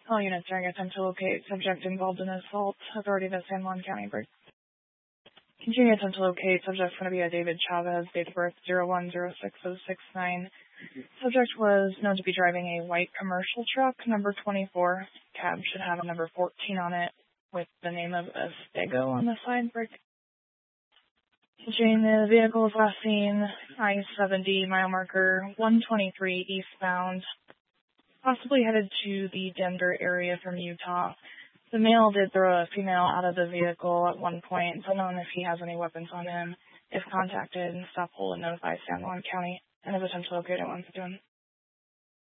All units during attempt to locate subject involved in assault. Authority of San Juan County. Continuing attempt to locate subject going to be a David Chavez, date of birth 01/06/069. Subject was known to be driving a white commercial truck, number 24. Cab should have a number 14 on it with the name of Estego on the side. Continuing, the vehicle was last seen I-70 mile marker 123 eastbound, possibly headed to the Denver area from Utah. The male did throw a female out of the vehicle at one point. It's unknown if he has any weapons on him. If contacted, stop, hold, and notify San Juan County and if attempt to locate it once again.